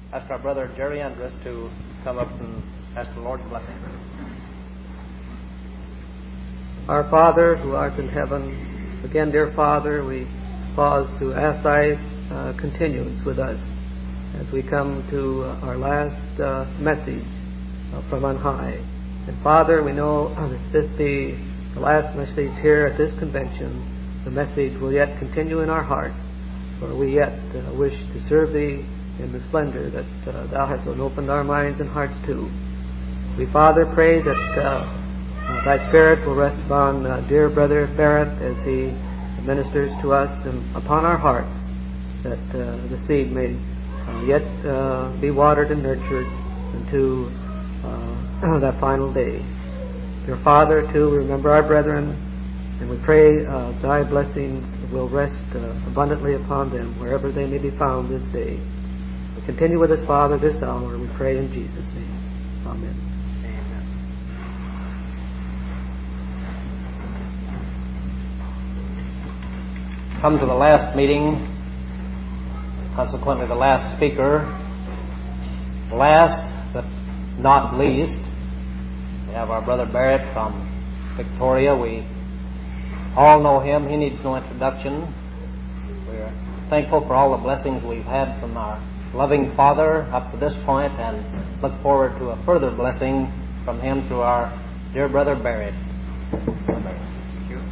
ask our brother Jerry Andrus to come up and ask the Lord's blessing. Our Father, who art in heaven, again, dear Father, we pause to ask Thy continuance with us as we come to our last message from on high. And Father, we know that this be the last message here at this convention. The message will yet continue in our hearts, for we yet wish to serve Thee in the splendor that Thou hast opened our minds and hearts to. We, Father, pray that Thy Spirit will rest upon dear Brother Barrett as he ministers to us and upon our hearts, that the seed may yet be watered and nurtured unto that final day. Dear Father, too, remember our brethren, and we pray Thy blessings will rest abundantly upon them wherever they may be found this day. We continue with us, Father, this hour. We pray in Jesus' name. Amen. Come to the last meeting, consequently the last speaker. Last but not least, we have our brother Barrett from Victoria. We all know him. He needs no introduction. We're thankful for all the blessings we've had from our loving Father up to this point, and look forward to a further blessing from him through our dear brother Barrett. Thank you.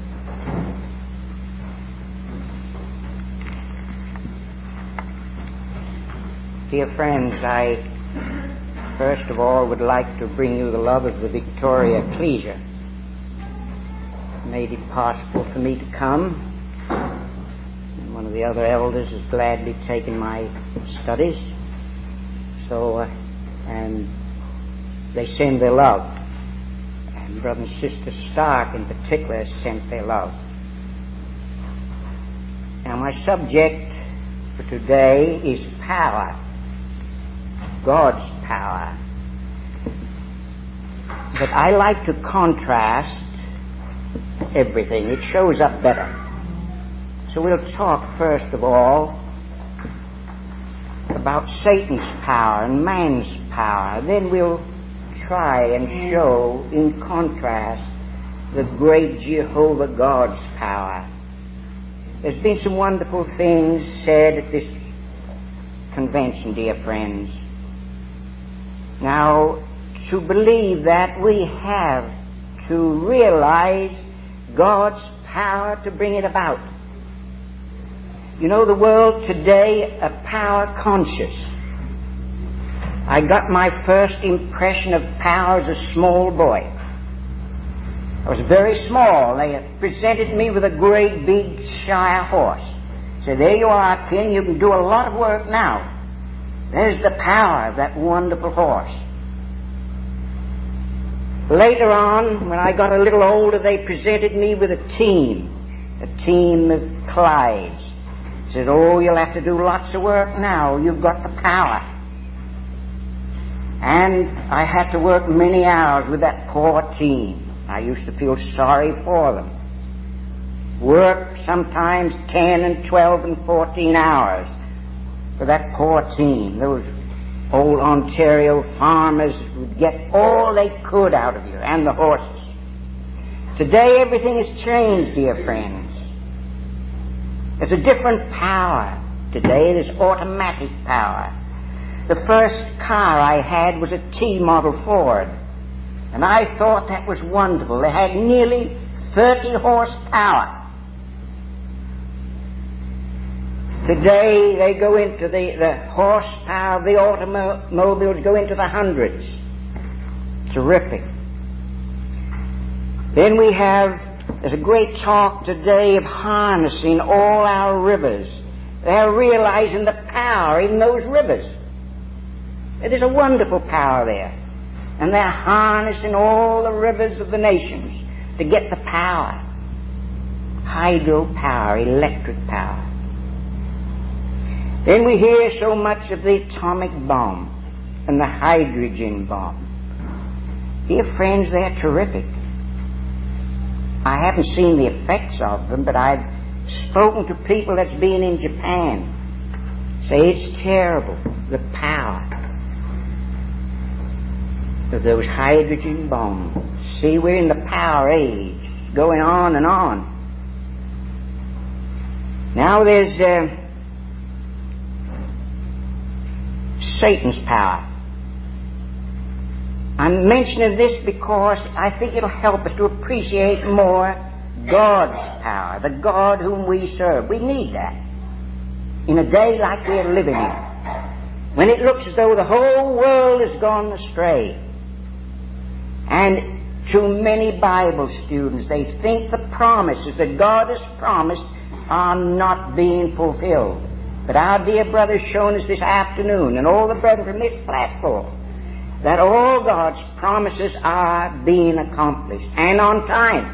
Dear friends, I first of all would like to bring you the love of the Victoria Ecclesia. Made it possible for me to come. And one of the other elders has gladly taken my studies. So, and they send their love. And Brother and Sister Stark in particular sent their love. Now my subject for today is power. God's power. But I like to contrast everything. It shows up better. So we'll talk first of all about Satan's power and man's power. Then we'll try and show in contrast the great Jehovah God's power. There's been some wonderful things said at this convention, dear friends. Now, to believe that, we have to realize God's power to bring it about. You know, the world today are power conscious. I got my first impression of power as a small boy. I was very small. They presented me with a great big Shire horse. Said, there you are, King, you can do a lot of work now. There's the power of that wonderful horse. Later on, when I got a little older, they presented me with a team of Clydes. Said, oh, you'll have to do lots of work now. You've got the power. And I had to work many hours with that poor team. I used to feel sorry for them. Work sometimes 10 and 12 and 14 hours for that poor team. Those old Ontario farmers would get all they could out of you, and the horses. Today everything has changed, dear friends. There's a different power. Today there's automatic power. The first car I had was a T-model Ford, and I thought that was wonderful. They had nearly 30 horsepower. Today, they go into the horsepower of the automobiles go into the hundreds. Terrific. Then there's a great talk today of harnessing all our rivers. They're realizing the power in those rivers. There's a wonderful power there. And they're harnessing all the rivers of the nations to get the power. Hydro power, electric power. Then we hear so much of the atomic bomb and the hydrogen bomb. Dear friends, they're terrific. I haven't seen the effects of them, but I've spoken to people that's been in Japan. Say it's terrible. the power of those hydrogen bombs. See, we're in the power age, going on and on. Now there's Satan's power. I'm mentioning this because I think it'll help us to appreciate more God's power, the God whom we serve. We need that in a day like we're living in, when it looks as though the whole world has gone astray. And to many Bible students, they think the promises that God has promised are not being fulfilled. But our dear brother's shown us this afternoon, and all the brethren from this platform, that all God's promises are being accomplished, and on time.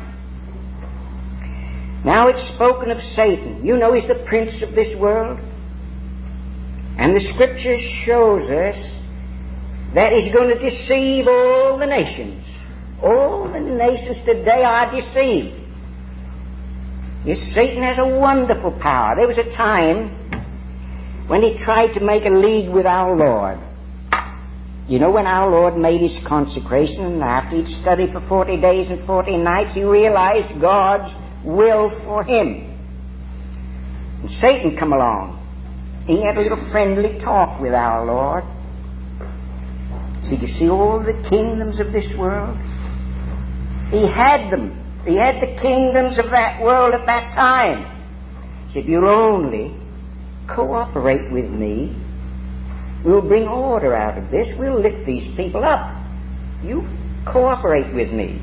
Now it's spoken of Satan. You know he's the prince of this world. And the Scripture shows us that he's going to deceive all the nations. All the nations today are deceived. Yes, Satan has a wonderful power. There was a time when he tried to make a league with our Lord. You know, when our Lord made his consecration, after he'd studied for 40 days and 40 nights, he realized God's will for him. And Satan come along. He had a little friendly talk with our Lord. See, you see all the kingdoms of this world? He had them. He had the kingdoms of that world at that time. He said, you'll only cooperate with me, we'll bring order out of this. We'll lift these people up. You cooperate with me.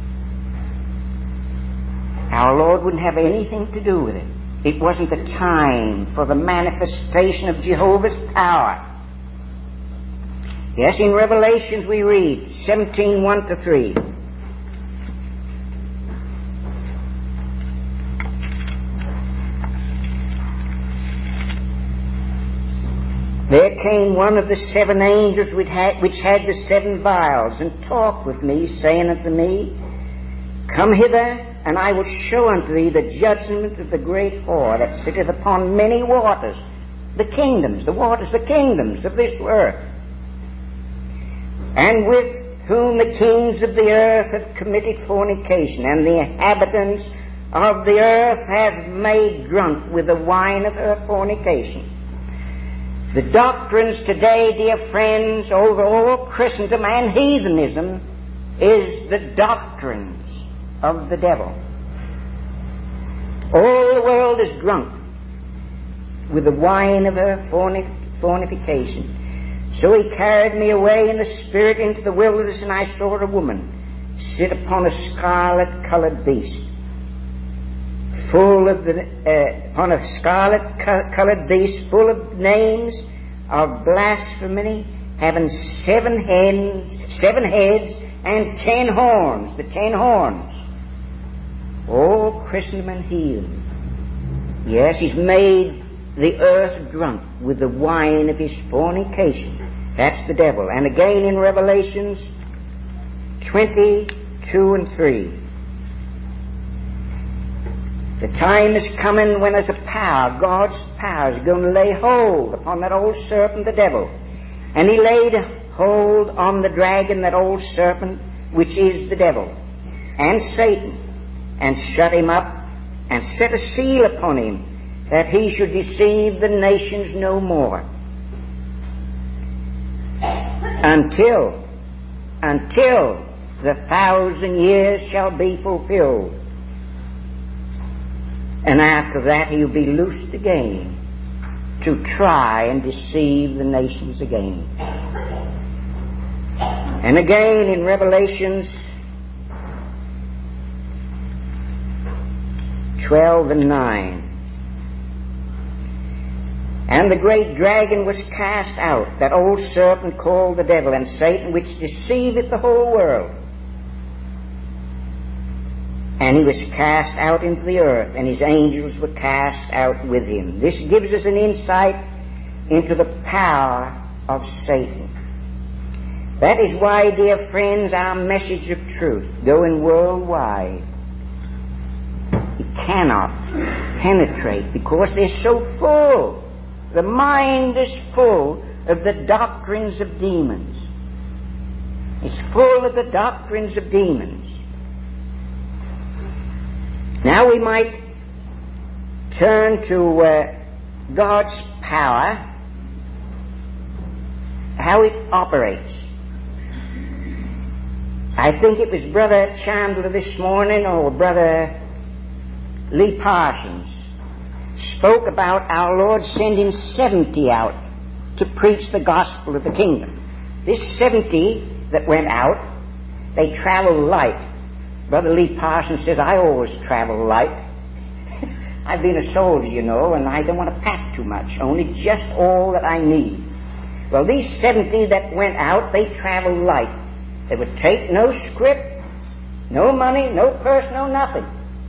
Our Lord wouldn't have anything to do with it. It wasn't the time for the manifestation of Jehovah's power. Yes, in Revelations we read 17:1-3. There came one of the 7 angels which had the 7 vials, and talked with me, saying unto me, Come hither, and I will show unto thee the judgment of the great whore that sitteth upon many waters, the kingdoms, the waters, the kingdoms of this earth, and with whom the kings of the earth have committed fornication, and the inhabitants of the earth have made drunk with the wine of her fornication. The doctrines today, dear friends, over all Christendom and heathenism, is the doctrines of the devil. All the world is drunk with the wine of her fornication. So he carried me away in the spirit into the wilderness, and I saw a woman sit upon a scarlet-colored beast, full of upon a scarlet-colored beast, full of names of blasphemy, having 7 heads and 10 horns. The 10 horns. Oh, Christendom and heathen. Yes, he's made the earth drunk with the wine of his fornication. That's the devil. And again in Revelations 22:3. The time is coming when there's a power, God's power, is going to lay hold upon that old serpent, the devil. And he laid hold on the dragon, that old serpent, which is the devil, and Satan, and shut him up, and set a seal upon him, that he should deceive the nations no more, until the 1,000 years shall be fulfilled. And after that he'll be loosed again to try and deceive the nations again. And again in Revelations 12:9. And the great dragon was cast out, that old serpent called the devil and Satan, which deceiveth the whole world. And he was cast out into the earth, and his angels were cast out with him. This gives us an insight into the power of Satan. That is why, dear friends, our message of truth, going worldwide, it cannot penetrate, because they're so full. The mind is full of the doctrines of demons. It's full of the doctrines of demons. Now we might turn to God's power, how it operates. I think it was Brother Chandler this morning, or Brother Lee Parsons, spoke about our Lord sending 70 out to preach the gospel of the kingdom. This 70 that went out, they traveled light. Brother Lee Parsons says, I always travel light. I've been a soldier, you know, and I don't want to pack too much, only just all that I need. Well, these 70 that went out, they traveled light. They would take no script, no money, no purse, no nothing.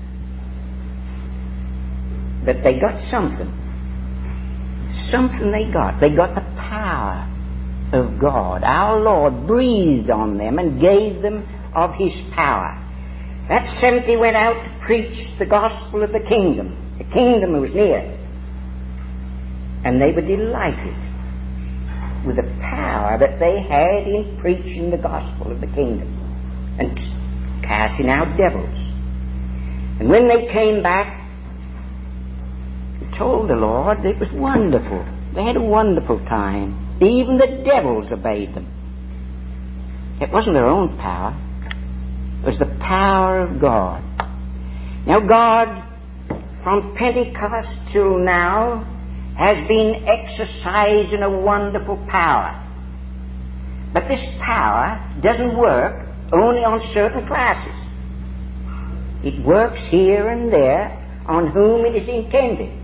But they got something. Something they got. They got the power of God. Our Lord breathed on them and gave them of His power. That 70 went out to preach the gospel of the kingdom. The kingdom was near. And they were delighted with the power that they had in preaching the gospel of the kingdom and casting out devils. And when they came back, they told the Lord it was wonderful. They had a wonderful time. Even the devils obeyed them. It wasn't their own power. It was the power of God. Now God, from Pentecost till now, has been exercising a wonderful power. But this power doesn't work only on certain classes. It works here and there on whom it is intended.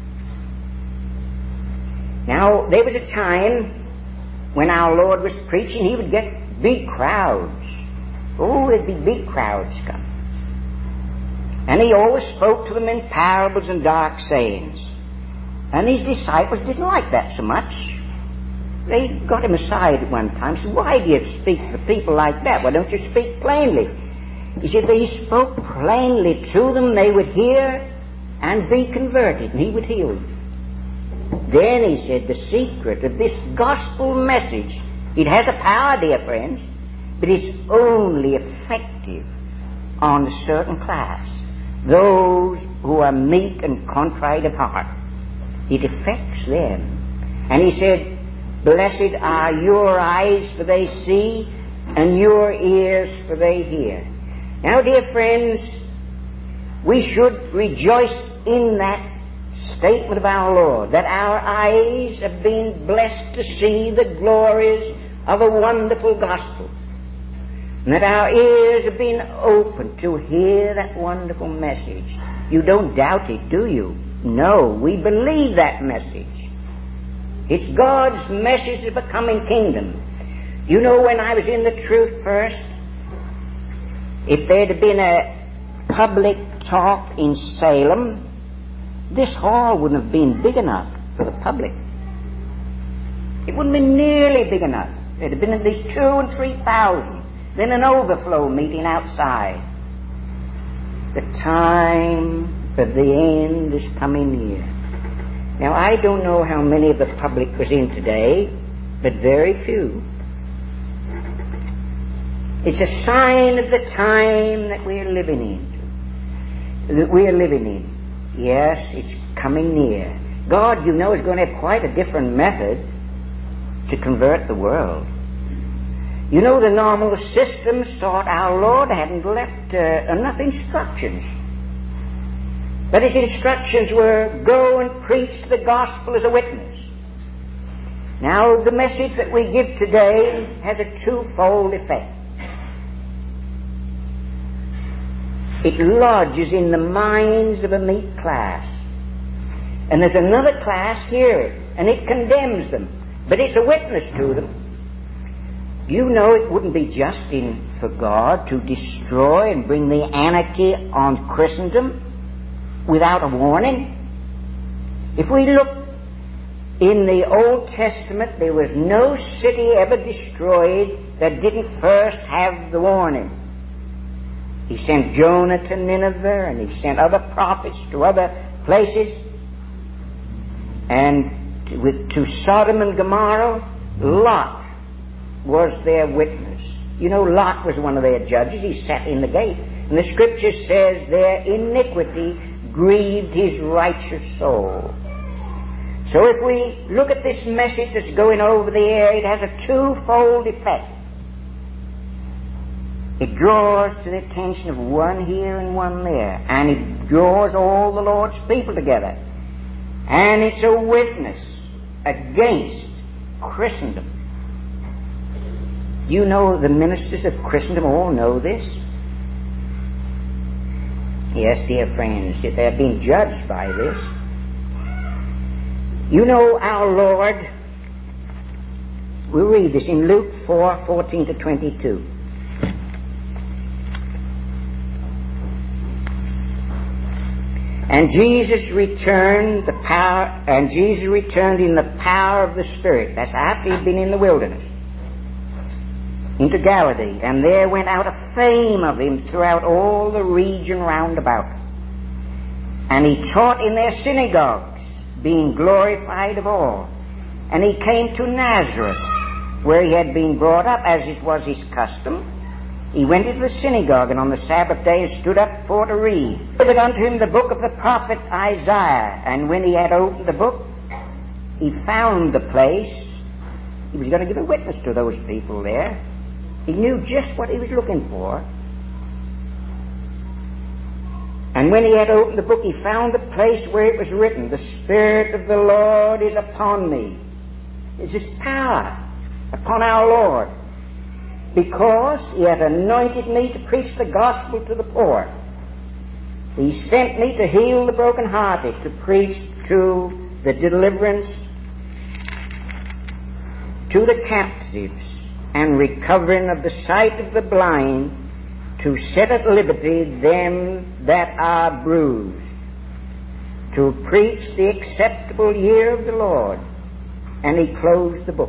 Now, there was a time when our Lord was preaching, He would get big crowds. Oh, there'd be big crowds come. And He always spoke to them in parables and dark sayings. And His disciples didn't like that so much. They got Him aside at one time and said, why do you speak to people like that? Why don't you speak plainly? He said He spoke plainly to them, they would hear and be converted, and He would heal them. Then He said the secret of this gospel message, it has a power, dear friends, but it's only effective on a certain class, those who are meek and contrite of heart. It affects them. And He said, blessed are your eyes, for they see, and your ears, for they hear. Now, dear friends, we should rejoice in that statement of our Lord, that our eyes have been blessed to see the glories of a wonderful gospel, and that our ears have been opened to hear that wonderful message. You don't doubt it, do you? No, we believe that message. It's God's message of a coming kingdom. You know, when I was in the truth first, if there'd have been a public talk in Salem, this hall wouldn't have been big enough for the public. It wouldn't have been nearly big enough. There'd have been at least 2,000 and 3,000. Then an overflow meeting outside. The time of the end is coming near. Now, I don't know how many of the public was in today, but very few. It's a sign of the time that we're living in. Yes, it's coming near. God, you know, is going to have quite a different method to convert the world. You know, the normal systems thought our Lord hadn't left enough instructions. But His instructions were, go and preach the gospel as a witness. Now, the message that we give today has a twofold effect. It lodges in the minds of a meek class. And there's another class here, and it condemns them. But it's a witness to them. You know, it wouldn't be just for God to destroy and bring the anarchy on Christendom without a warning. If we look in the Old Testament, there was no city ever destroyed that didn't first have the warning. He sent Jonah to Nineveh, and He sent other prophets to other places. And to Sodom and Gomorrah, Lot was their witness. You know, Lot was one of their judges. He sat in the gate. And the Scripture says their iniquity grieved his righteous soul. So if we look at this message that's going over the air, it has a twofold effect. It draws to the attention of one here and one there, and it draws all the Lord's people together. And it's a witness against Christendom. You know, the ministers of Christendom all know this. Yes, dear friends, they're being judged by this. You know, our Lord, we'll read this in Luke 4:14 to 22. And Jesus returned in the power of the Spirit. That's after he'd been in the wilderness, into Galilee. And there went out a fame of him throughout all the region round about. And he taught in their synagogues, being glorified of all. And he came to Nazareth, where he had been brought up, as it was his custom. He went into the synagogue, and on the Sabbath day stood up for to read. He opened unto him the book of the prophet Isaiah. And when he had opened the book, he found the place. He was going to give a witness to those people there. He knew just what he was looking for. And when he had opened the book, he found the place where it was written, "The Spirit of the Lord is upon me." There's this power upon our Lord, because he hath anointed me to preach the gospel to the poor. He sent me to heal the brokenhearted, to preach to the deliverance to the captives, and recovering of the sight of the blind, to set at liberty them that are bruised, to preach the acceptable year of the Lord. And he closed the book.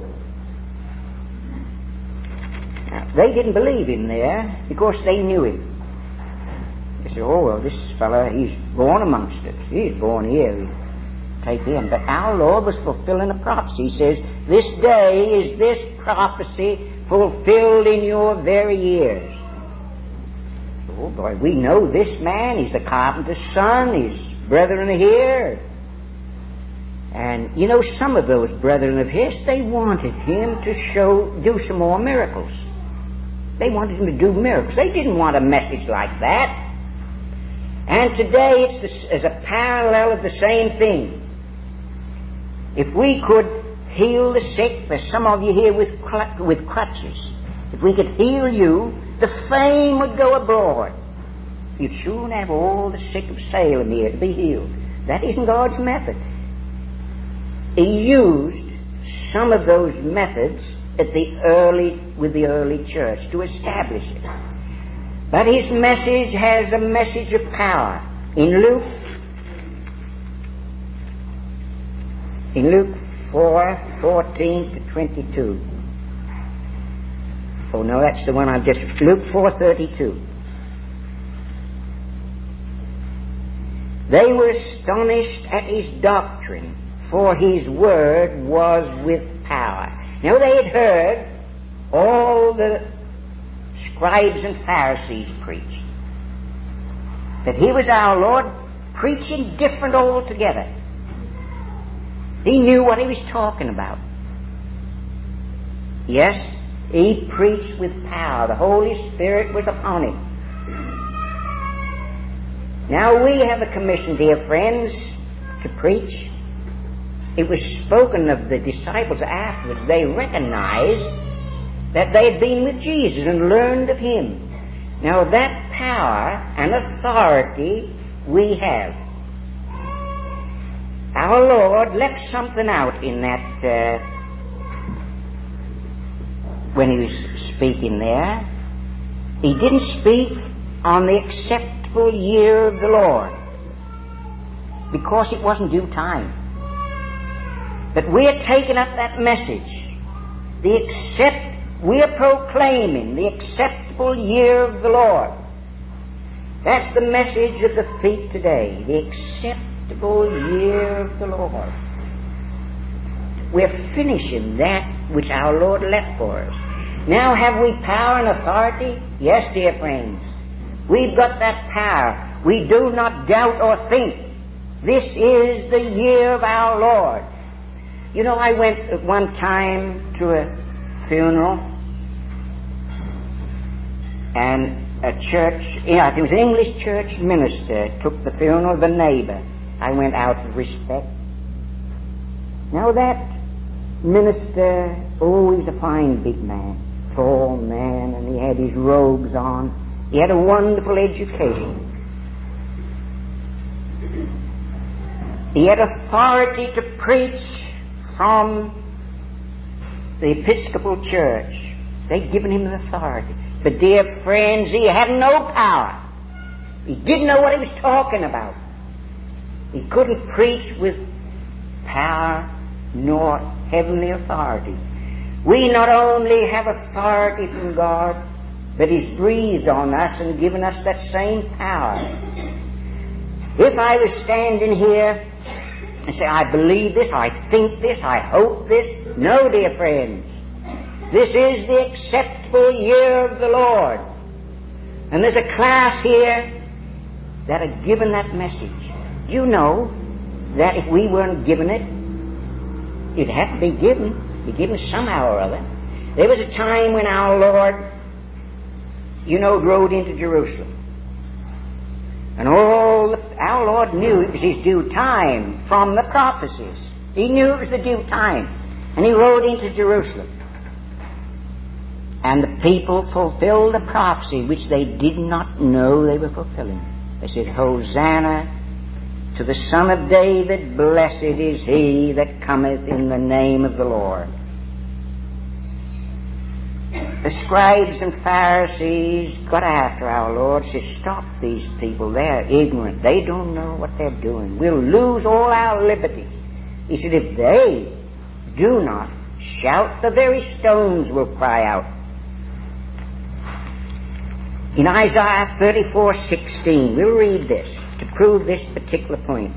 Now, they didn't believe him there because they knew him. They said, "Oh, well, this fellow, he's born amongst us. He's born here. We take him." But our Lord was fulfilling a prophecy. He says, "This day is this prophecy fulfilled in your very ears." Oh boy, we know this man. He's the carpenter's son. His brethren are here. And you know, some of those brethren of his, they wanted him to do some more miracles. They wanted him to do miracles. They didn't want a message like that. And today it's as a parallel of the same thing. If we could heal the sick, there's some of you here with crutches. If we could heal you, the fame would go abroad. You'd soon have all the sick of Salem here to be healed. That isn't God's method. He used some of those methods with the early church to establish it. But his message has a message of power. In Luke 4:14 to 22. Oh no, that's the one I've just... Luke 4:32. They were astonished at his doctrine, for his word was with power. Now they had heard all the scribes and Pharisees preach. But here was our Lord preaching different altogether. He knew what he was talking about. Yes, he preached with power. The Holy Spirit was upon him. Now we have a commission, dear friends, to preach. It was spoken of the disciples afterwards. They recognized that they had been with Jesus and learned of him. Now that power and authority we have. Our Lord left something out in that when he was speaking there. He didn't speak on the acceptable year of the Lord because it wasn't due time. But we're taking up that message. We are proclaiming the acceptable year of the Lord. That's the message of the feet today. The acceptable year of the Lord. We're finishing that which our Lord left for us. Now have we power and authority? Yes, dear friends. We've got that power. We do not doubt or think. This is the year of our Lord. You know, I went at one time to a funeral, and a church, I think it was an English church minister, took the funeral of a neighbor. I went out of respect. Now that minister, always a fine big man, tall man, and he had his robes on. He had a wonderful education. He had authority to preach from the Episcopal Church. They'd given him the authority. But dear friends, he had no power. He didn't know what he was talking about. He couldn't preach with power nor heavenly authority. We not only have authority from God, but He's breathed on us and given us that same power. If I was standing here and say, I believe this, I think this, I hope this, no, dear friends. This is the acceptable year of the Lord. And there's a class here that are given that message. You know that if we weren't given it, it'd have to be given somehow or other. There was a time when our Lord, rode into Jerusalem. And our Lord knew it was His due time from the prophecies. He knew it was the due time. And He rode into Jerusalem. And the people fulfilled the prophecy which they did not know they were fulfilling. They said, Hosanna to the Son of David, blessed is He that cometh in the name of the Lord. The scribes and Pharisees got after our Lord, said, stop these people, they're ignorant, they don't know what they're doing. We'll lose all our liberty. He said, if they do not shout, the very stones will cry out. In Isaiah 34:16, we'll read this to prove this particular point.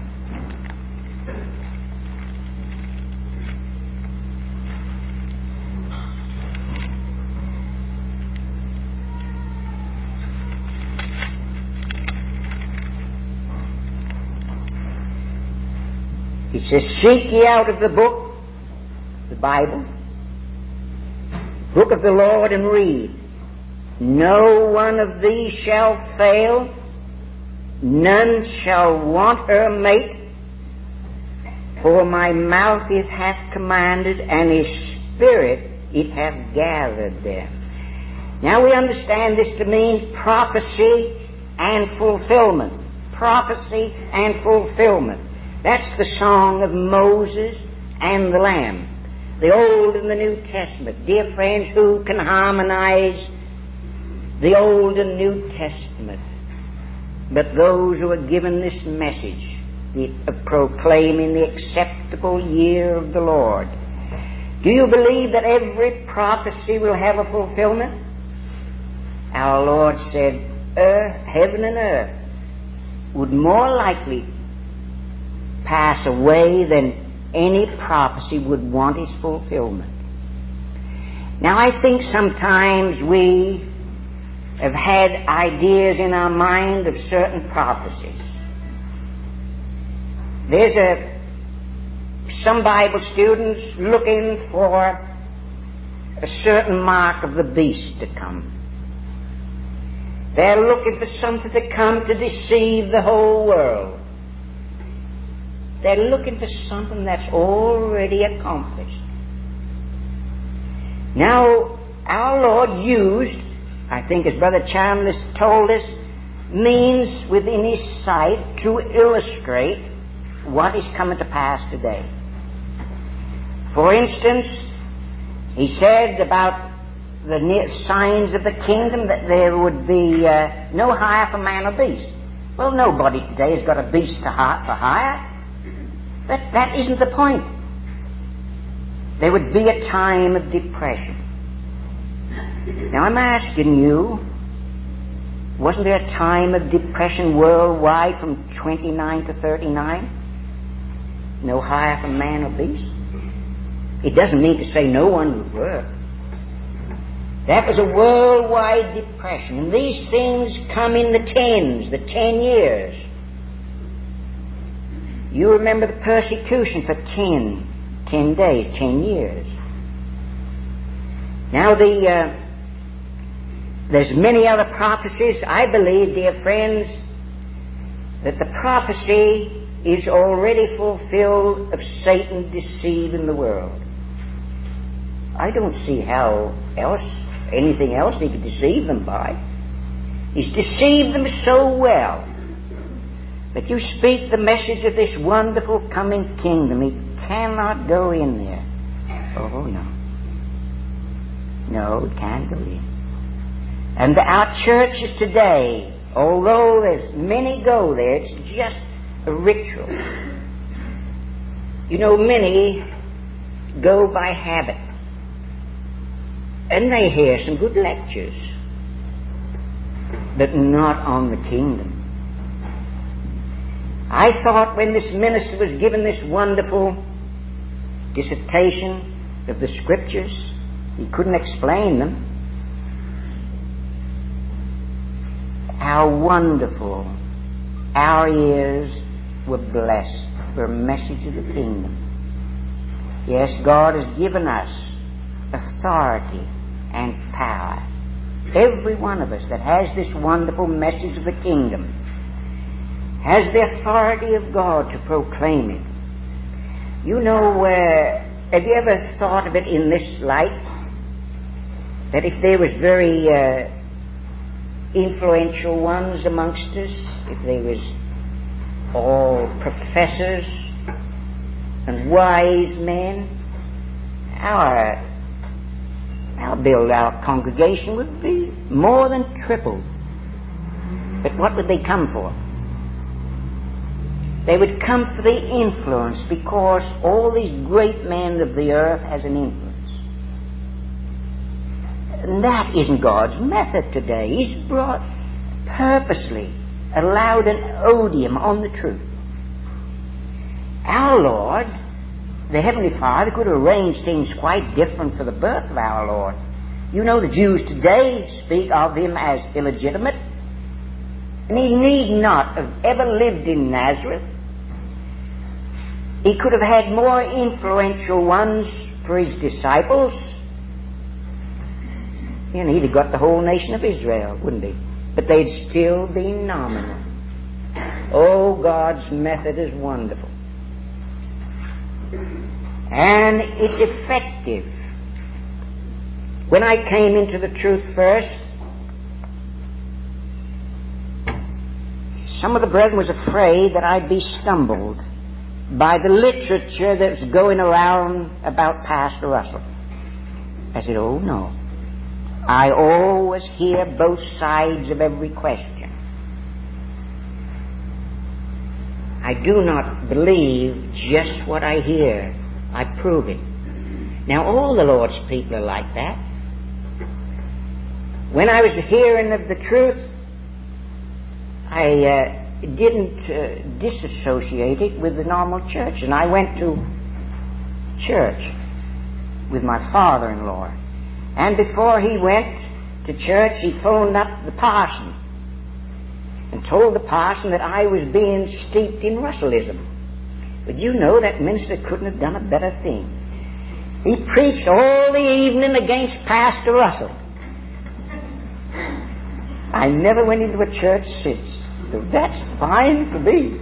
It says, seek ye out of the book, the Bible, book of the Lord, and read. No one of these shall fail, none shall want her mate, for my mouth it hath commanded, and His Spirit it hath gathered them. Now we understand this to mean prophecy and fulfillment. Prophecy and fulfillment. That's the song of Moses and the Lamb. The Old and the New Testament. Dear friends, who can harmonize the Old and New Testament but those who are given this message of proclaiming the acceptable year of the Lord? Do you believe that every prophecy will have a fulfillment? Our Lord said, heaven and earth would more likely pass away than any prophecy would want its fulfillment. Now I think sometimes we have had ideas in our mind of certain prophecies. There's some Bible students looking for a certain mark of the beast to come. They're looking for something to come to deceive the whole world. They're looking for something that's already accomplished. Now, our Lord used, I think as Brother Chandler told us, means within His sight to illustrate what is coming to pass today. For instance, He said about the signs of the kingdom that there would be no hire for man or beast. Well, nobody today has got a beast for hire. That isn't the point. There would be a time of depression. Now I'm asking you, wasn't there a time of depression worldwide from 29 to 39? No hire for man or beast? It doesn't mean to say no one would work. That was a worldwide depression. And these things come in the 10 years. You remember the persecution for 10 days, 10 years. Now there's many other prophecies. I believe, dear friends, that the prophecy is already fulfilled of Satan deceiving the world. I don't see how anything else he could deceive them by. He's deceived them so well. But you speak the message of this wonderful coming kingdom, he cannot go in there. Oh, no. No, it can't go in. And our churches today, although there's many go there, it's just a ritual. You know, many go by habit. And they hear some good lectures, but not on the kingdom. I thought when this minister was given this wonderful dissertation of the Scriptures, he couldn't explain them. How wonderful our ears were blessed for a message of the kingdom. Yes, God has given us authority and power. Every one of us that has this wonderful message of the kingdom has the authority of God to proclaim it. You know, have you ever thought of it in this light? That if there was very influential ones amongst us, if there was all professors and wise men, our congregation would be more than tripled. But what would they come for? They would come for the influence, because all these great men of the earth has an influence. And that isn't God's method today. He's purposely allowed an odium on the truth. Our Lord, the Heavenly Father, could arrange things quite different for the birth of our Lord. You know, the Jews today speak of him as illegitimate. And he need not have ever lived in Nazareth. He could have had more influential ones for his disciples. And he'd have got the whole nation of Israel, wouldn't he? But they'd still be nominal. Oh, God's method is wonderful. And it's effective. When I came into the truth first, some of the brethren was afraid that I'd be stumbled by the literature that's going around about Pastor Russell. I said, oh no. I always hear both sides of every question. I do not believe just what I hear. I prove it. Now, all the Lord's people are like that. When I was hearing of the truth, I didn't disassociate it with the normal church. And I went to church with my father-in-law. And before he went to church, he phoned up the parson and told the parson that I was being steeped in Russellism. But you know, that minister couldn't have done a better thing. He preached all the evening against Pastor Russell. I never went into a church since. So that's fine for me.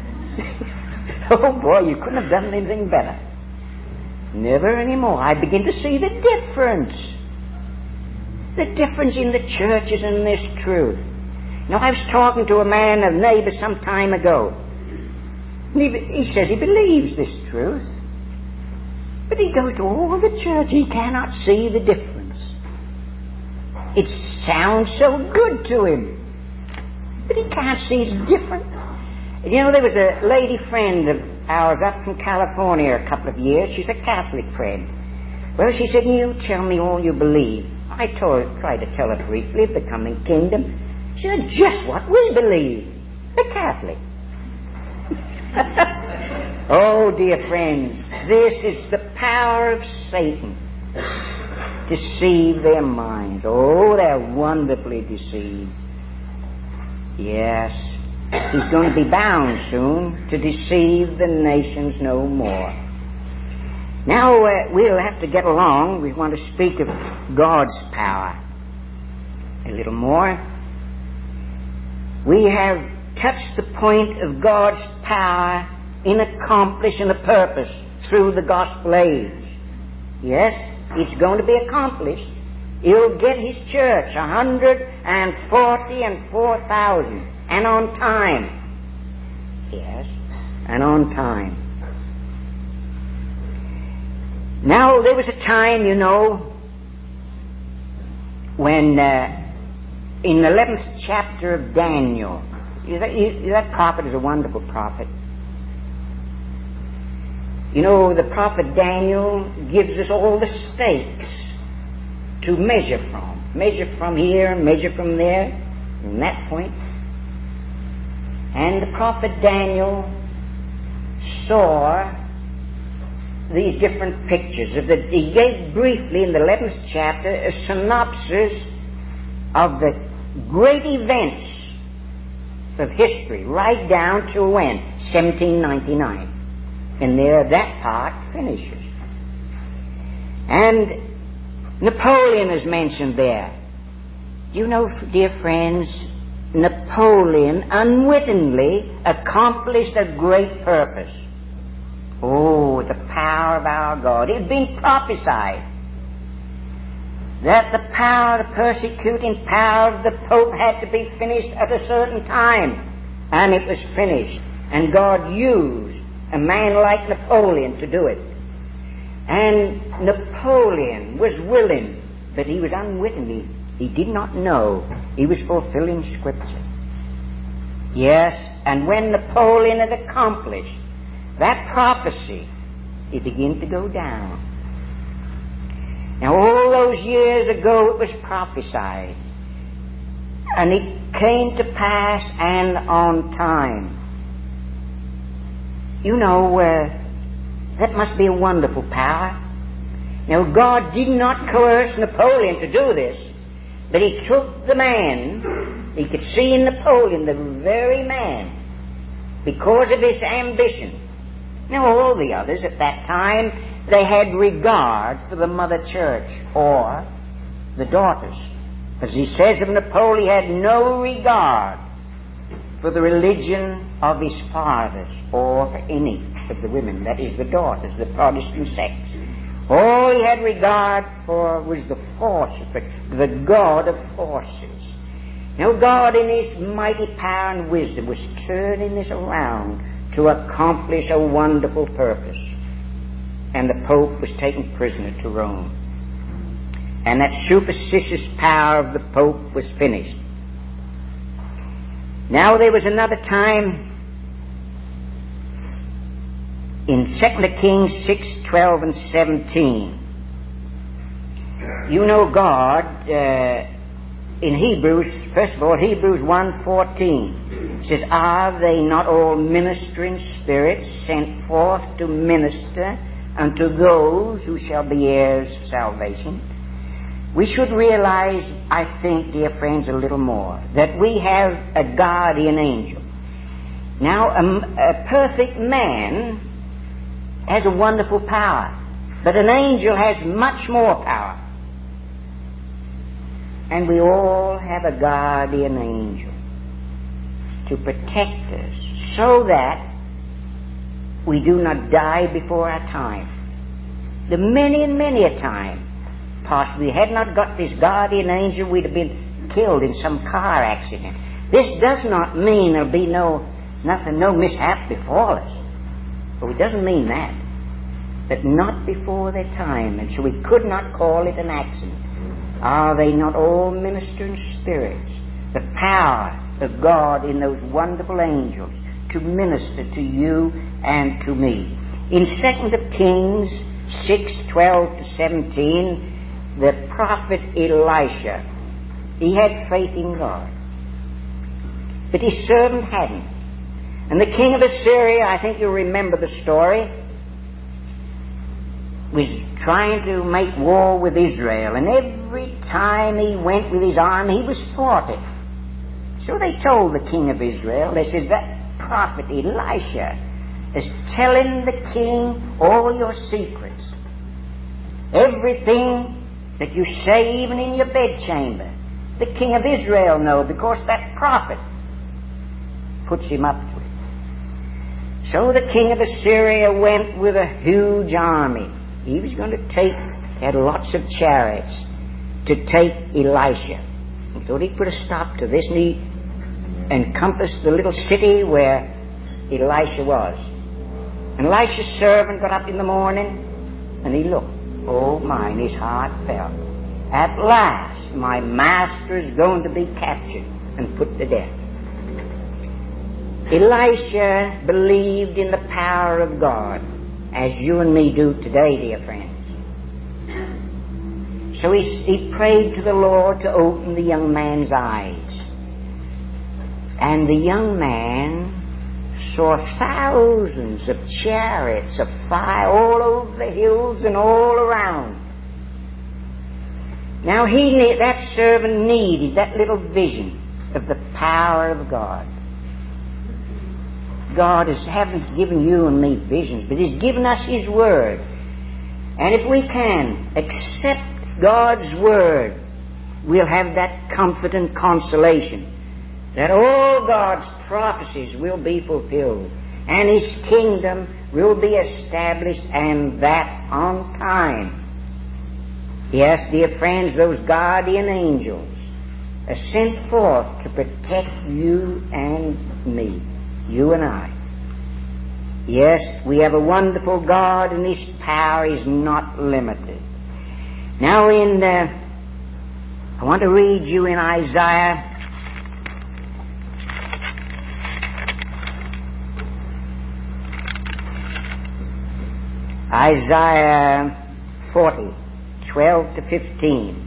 Oh boy, you couldn't have done anything better. Never anymore. I begin to see the difference. The difference in the churches and this truth. Now, I was talking to a man, a neighbor, some time ago. And he says he believes this truth. But he goes to all the church. He cannot see the difference. It sounds so good to him. But he can't see it's different. You know, there was a lady friend of ours up from California a couple of years. She's a Catholic friend. Well, she said, you tell me all you believe. I tried to tell her briefly of the coming kingdom. She said, just what we believe. The Catholic. Oh, dear friends, this is the power of Satan. Deceive their minds. Oh, they're wonderfully deceived. Yes, he's going to be bound soon to deceive the nations no more. Now, we'll have to get along. We want to speak of God's power a little more. We have touched the point of God's power in accomplishing a purpose through the gospel age. Yes, it's going to be accomplished. He'll get his church 144,000, and on time. Yes, and on time. Now, there was a time, you know, when in the 11th chapter of Daniel, that prophet is a wonderful prophet. You know, the prophet Daniel gives us all the stakes to measure from. Measure from here, measure from there, from that point. And the prophet Daniel saw these different pictures. He gave briefly in the 11th chapter a synopsis of the great events of history, right down to when? 1799. And there that part finishes. And Napoleon is mentioned there. You know, dear friends, Napoleon unwittingly accomplished a great purpose. Oh, the power of our God. It had been prophesied that the power, the persecuting power of the Pope had to be finished at a certain time. And it was finished. And God used a man like Napoleon to do it. And Napoleon was willing, but he was unwitting. He did not know he was fulfilling Scripture. Yes, and when Napoleon had accomplished that prophecy, he began to go down. Now, all those years ago it was prophesied, and it came to pass and on time. You know, that must be a wonderful power. Now, God did not coerce Napoleon to do this, but he took the man. He could see in Napoleon the very man because of his ambition. Now, all the others at that time, they had regard for the mother church or the daughters. As he says of Napoleon, he had no regard for the religion of his fathers or for any of the women, that is the daughters, the Protestant sects. All he had regard for was the force, the God of forces. Now God in his mighty power and wisdom was turning this around to accomplish a wonderful purpose. And the Pope was taken prisoner to Rome. And that superstitious power of the Pope was finished. Now there was another time in 2 Kings 6:12 and 17. You know God in Hebrews, first of all, Hebrews 1:14 says, "Are they not all ministering spirits sent forth to minister unto those who shall be heirs of salvation?" We should realize, I think, dear friends, a little more, that we have a guardian angel. Now, a perfect man has a wonderful power, but an angel has much more power. And we all have a guardian angel to protect us so that we do not die before our time. The many and many a time, possibly, had not got this guardian angel, we'd have been killed in some car accident. This does not mean there'll be no mishap before us. But it doesn't mean that. But not before their time, and so we could not call it an accident. Are they not all ministering spirits? The power of God in those wonderful angels to minister to you and to me. In 2 Kings 6:12 to 17, the prophet Elisha, he had faith in God. But his servant hadn't. And the king of Assyria, I think you remember the story, was trying to make war with Israel. And every time he went with his army, he was thwarted. So they told the king of Israel, they said, that prophet Elisha is telling the king all your secrets. Everything that you say, even in your bedchamber, the king of Israel knows, because that prophet puts him up to it. So the king of Assyria went with a huge army. He was going to had lots of chariots to take Elisha. He thought he'd put a stop to this, and he encompassed the little city where Elisha was. And Elisha's servant got up in the morning, and he looked. Oh my, and his heart fell. At last, my master is going to be captured and put to death. Elisha believed in the power of God, as you and me do today, dear friends. So he prayed to the Lord to open the young man's eyes. And the young man saw thousands of chariots of fire all over the hills and all around. Now that servant needed that little vision of the power of God. God hasn't given you and me visions, but He's given us His Word. And if we can accept God's Word, we'll have that comfort and consolation that all God's prophecies will be fulfilled and His kingdom will be established, and that on time. Yes, dear friends, those guardian angels are sent forth to protect you and me, you and I. Yes, we have a wonderful God, and His power is not limited. Now I want to read you in Isaiah Isaiah 40, 12 to 15.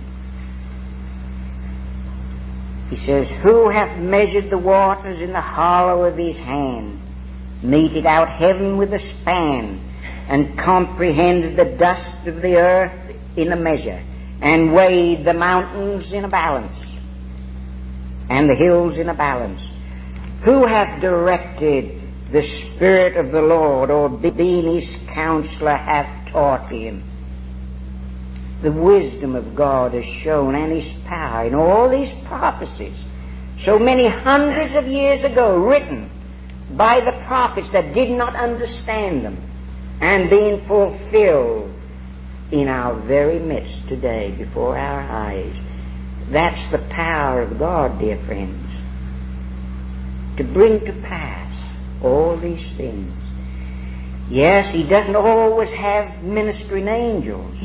He says, Who hath measured the waters in the hollow of his hand, meted out heaven with a span, and comprehended the dust of the earth in a measure, and weighed the mountains in a balance, and the hills in a balance? Who hath directed the Spirit of the Lord, or being His counselor, hath taught him? The wisdom of God is shown, and His power in all these prophecies, so many hundreds of years ago, written by the prophets that did not understand them, and being fulfilled in our very midst today before our eyes. That's the power of God, dear friends, to bring to pass all these things. Yes, He doesn't always have ministering angels.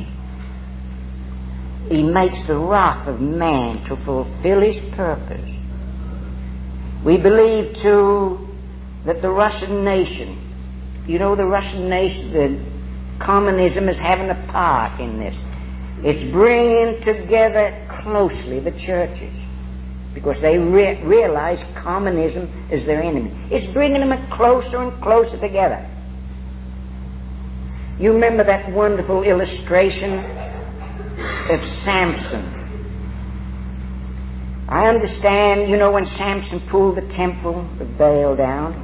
He makes the wrath of man to fulfill His purpose. We believe, too, that the Russian nation, the Russian nation, the communism is having a part in this. It's bringing together closely the churches, because they realize communism is their enemy. It's bringing them closer and closer together. You remember that wonderful illustration of Samson. I understand, when Samson pulled the temple of Baal down,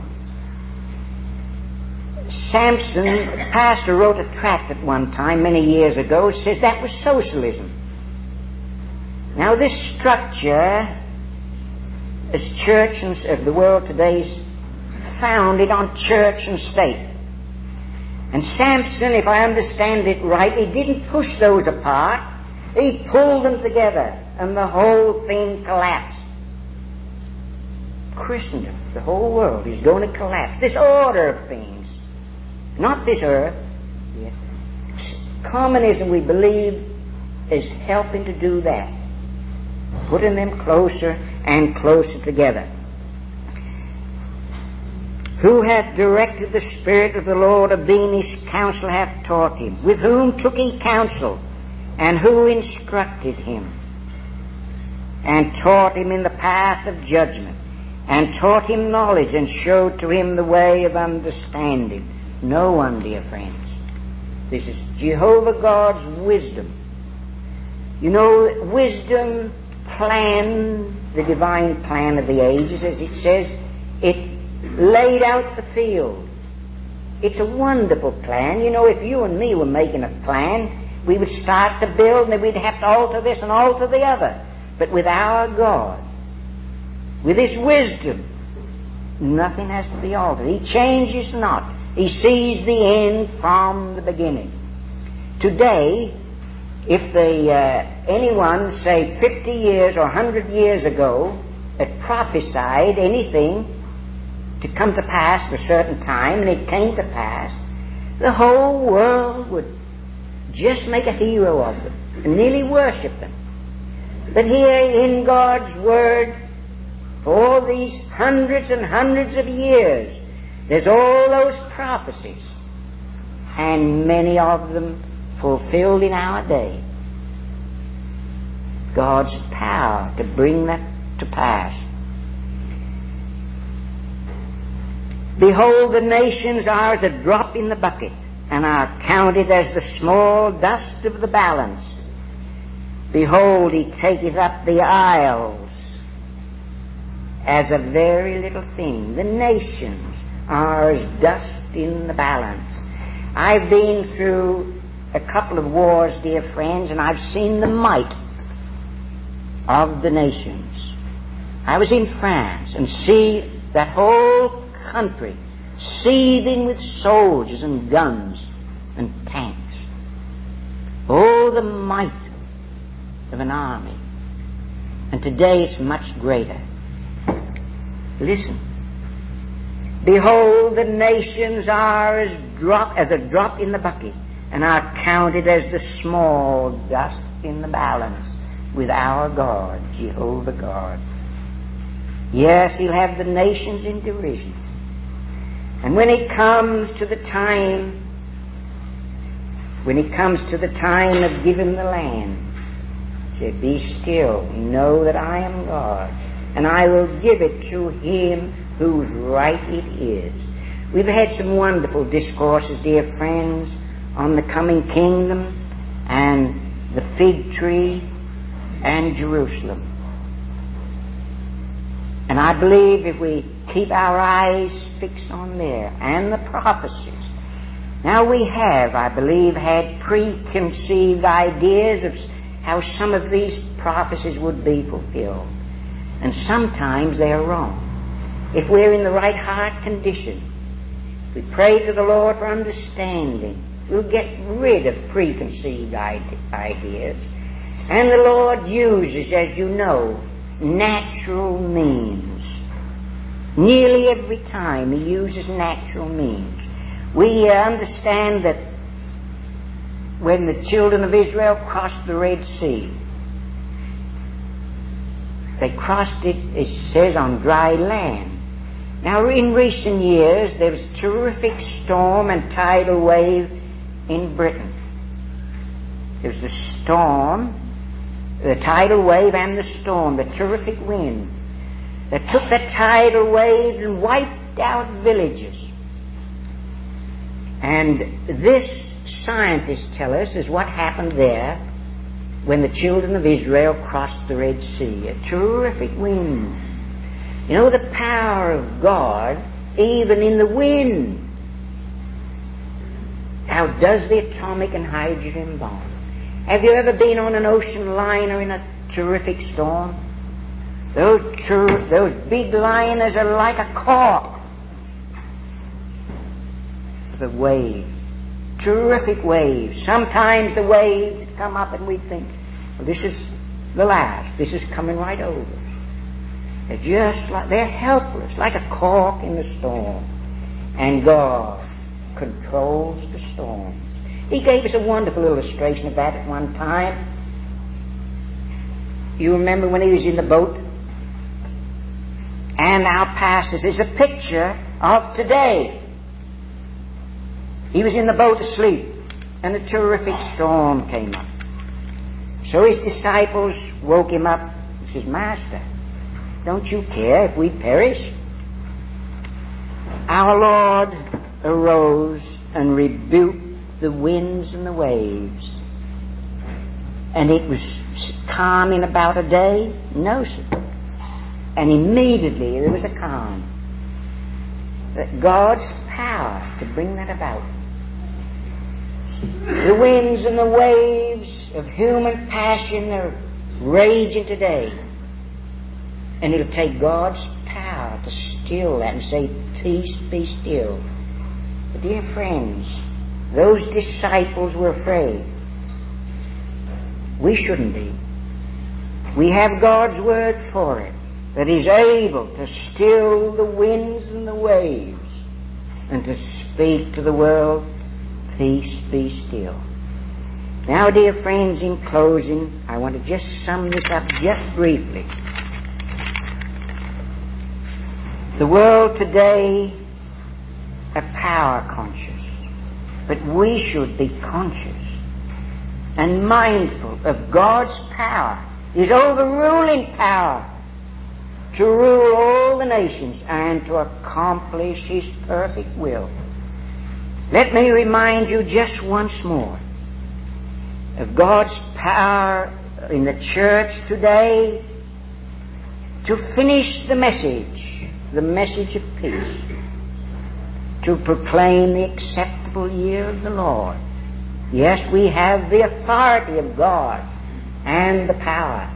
Samson, the pastor, wrote a tract at one time, many years ago, says that was socialism. Now this structure, as church of the world today, is founded on church and state. And Samson, if I understand it rightly, didn't push those apart. He pulled them together, and the whole thing collapsed. Christendom, the whole world, is going to collapse. This order of things, not this earth. Communism, we believe, is helping to do that, putting them closer and closer together. Who hath directed the Spirit of the Lord, or being His counsel hath taught him? With whom took He counsel, and who instructed him, and taught him in the path of judgment, and taught him knowledge, and showed to him the way of understanding. No one, dear friends. This is Jehovah God's wisdom. You know, wisdom planned the divine plan of the ages, as it says. It laid out the field. It's a wonderful plan. You know, if you and me were making a plan, we would start to build, and then we'd have to alter this and alter the other. But with our God, with His wisdom, nothing has to be altered. He changes not. He sees the end from the beginning. Today, if anyone, say 50 years or 100 years ago, had prophesied anything to come to pass at a certain time, and it came to pass, the whole world would just make a hero of them and nearly worship them. But here in God's Word, for all these hundreds and hundreds of years, there's all those prophecies, and many of them fulfilled in our day. God's power to bring that to pass. Behold, the nations are as a drop in the bucket, and are counted as the small dust of the balance. Behold, He taketh up the isles as a very little thing. The nations are as dust in the balance. I've been through a couple of wars, dear friends, and I've seen the might of the nations. I was in France and see that whole country seething with soldiers and guns and tanks. Oh, the might of an army. And today it's much greater. Listen. Behold, the nations are as a drop in the bucket, and are counted as the small dust in the balance with our God, Jehovah God. Yes, He'll have the nations in derision. And when it comes to the time of giving the land, say, be still, know that I am God, and I will give it to him whose right it is. We've had some wonderful discourses, dear friends, on the coming kingdom and the fig tree and Jerusalem. And I believe if we keep our eyes fixed on there and the prophecies. Now we have, I believe, had preconceived ideas of how some of these prophecies would be fulfilled. And sometimes they are wrong. If we're in the right heart condition, we pray to the Lord for understanding, we'll get rid of preconceived ideas. And the Lord uses, as you know, natural means. Nearly every time He uses natural means. We understand that when the children of Israel crossed the Red Sea, they crossed it, it says, on dry land. Now, in recent years, there was a terrific storm and tidal wave in Britain. There was the storm, the tidal wave and the storm, the terrific wind that took the tidal wave and wiped out villages. And this, scientists tell us, is what happened there when the children of Israel crossed the Red Sea. A terrific wind. You know, the power of God, even in the wind, outdoes the atomic and hydrogen bomb. Have you ever been on an ocean liner in a terrific storm? Those big liners are like a cork. The wave. Terrific waves. Sometimes the waves come up and we think, well, this is the last. This is coming right over. They're helpless, like a cork in the storm. And God controls the storm. He gave us a wonderful illustration of that at one time. You remember when He was in the boat? And our pastors is a picture of today. He was in the boat asleep, and a terrific storm came up. So His disciples woke Him up. He says, Master, Don't you care if we perish? Our Lord arose and rebuked the winds and the waves. And it was calm in about a day? No, sir. And immediately there was a calm. That God's power to bring that about. The winds and the waves of human passion are raging today. And it'll take God's power to still that and say, peace, be still. But dear friends, those disciples were afraid. We shouldn't be. We have God's word for it, that He's able to still the winds and the waves and to speak to the world, peace, be still. Now, dear friends, in closing, I want to just sum this up just briefly. The world today are power conscious, but we should be conscious and mindful of God's power, His overruling power, to rule all the nations and to accomplish His perfect will. Let me remind you just once more of God's power in the church today to finish the message of peace, to proclaim the acceptable year of the Lord. Yes, we have the authority of God and the power.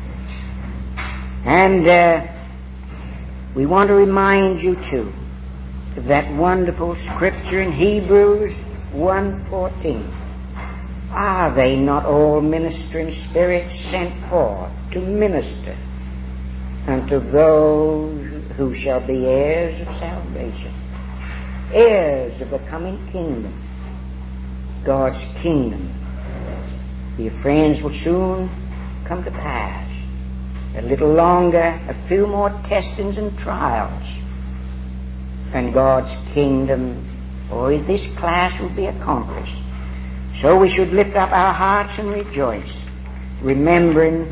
And we want to remind you, too, of that wonderful scripture in Hebrews 1:14. Are they not all ministering spirits sent forth to minister unto those who shall be heirs of salvation, heirs of the coming kingdom, God's kingdom? Dear friends, will soon come to pass. A little longer, a few more testings and trials, and God's kingdom, this class will be accomplished. So we should lift up our hearts and rejoice, remembering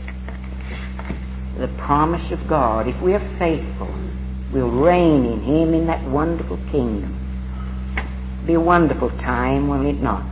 the promise of God. If we are faithful, we'll reign in Him in that wonderful kingdom. It'll be a wonderful time, will it not?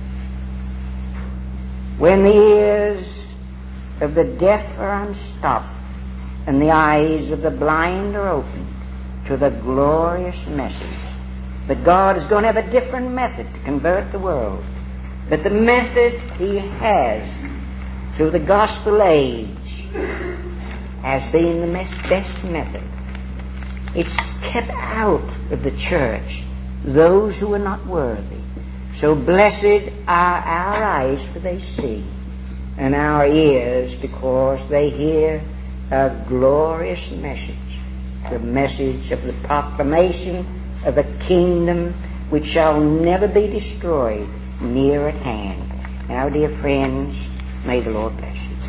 When the ears of the deaf are unstopped and the eyes of the blind are opened to the glorious message. But God is going to have a different method to convert the world. But the method He has through the gospel age has been the best method. It's kept out of the church those who are not worthy. So blessed are our eyes, for they see, and our ears because they hear a glorious message, the message of the proclamation of a kingdom which shall never be destroyed, near at hand. Now, dear friends, may the Lord bless you.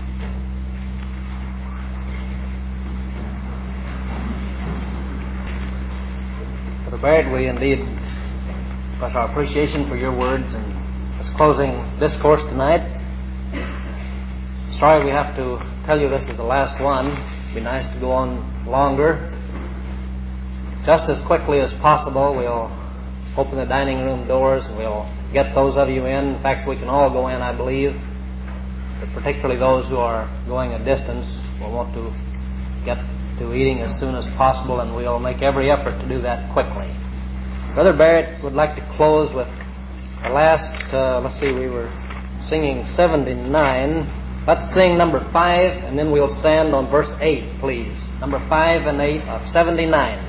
Brother Barrett, we indeed express our appreciation for your words in this closing discourse tonight. Sorry we have to tell you this is the last one. It'd be nice to go on longer. Just as quickly as possible, we'll open the dining room doors and we'll get those of you in. In fact, we can all go in, I believe. But particularly those who are going a distance will want to get to eating as soon as possible, and we'll make every effort to do that quickly. Brother Barrett would like to close with the last, we were singing 79. Let's sing number 5, and then we'll stand on verse 8, please. Number 5 and 8 of 79.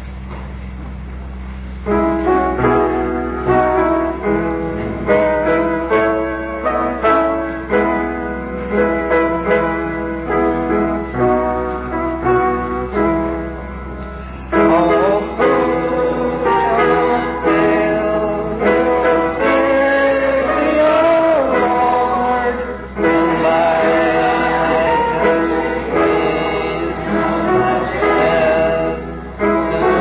So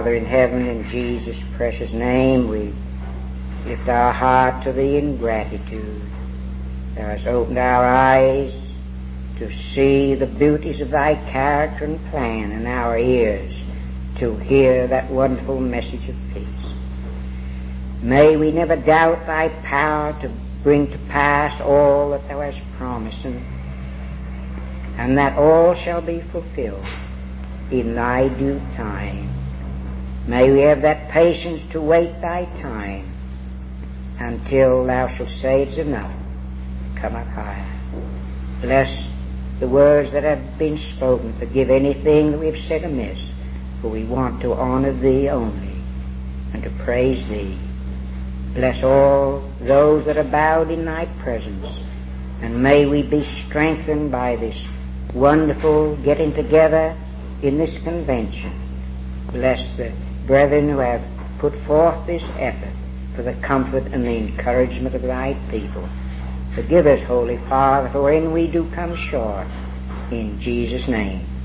Father in heaven, in Jesus' precious name, we lift our heart to Thee in gratitude. Thou hast opened our eyes to see the beauties of Thy character and plan, and our ears to hear that wonderful message of peace. May we never doubt Thy power to bring to pass all that Thou hast promised, and that all shall be fulfilled in Thy due time. May we have that patience to wait Thy time until Thou shalt say it's enough. Come up higher. Bless the words that have been spoken. Forgive anything that we have said amiss, for we want to honor Thee only and to praise Thee. Bless all those that are bowed in Thy presence, and may we be strengthened by this wonderful getting together in this convention. Bless the brethren who have put forth this effort for the comfort and the encouragement of Thy people. Forgive us, Holy Father, for when we do come short. In Jesus' name.